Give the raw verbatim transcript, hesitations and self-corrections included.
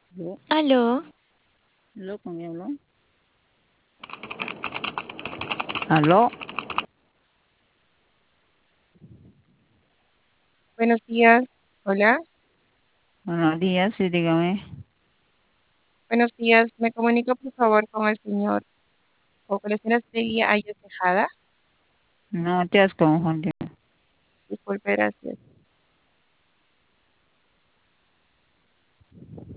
¿Aló? Aló, ¿Aló? ¿Con quién habló? ¿Aló? Buenos días. Hola. Buenos días, sí, dígame. Buenos días. Me comunico, por favor, con el señor o con la señora Celia Ayes Tejada. No te has confundido. Disculpe, gracias.